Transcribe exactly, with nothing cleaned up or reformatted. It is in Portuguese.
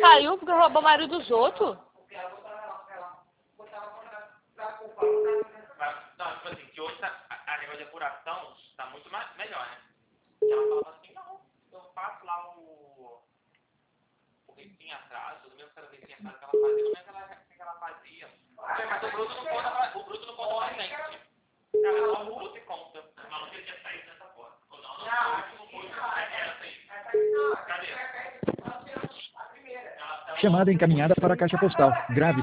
saiu porque roubou o marido dos outros? Não, tipo assim, que hoje tá, a, a nível de apuração tá muito mais, melhor, né? Que ela falava assim, não, eu faço lá o, o riquinho atrás, tudo mesmo que era o riquinho atrás que ela fazia, não lembro o que ela fazia. Mas o Bruto não conta pra, o Bruto não conta pra gente. Cara, só o Bruto e conta. Mas não queria sair dessa porta. Não, não, não, não foi essa aí. Cadê? Chamada encaminhada para a caixa postal. Grave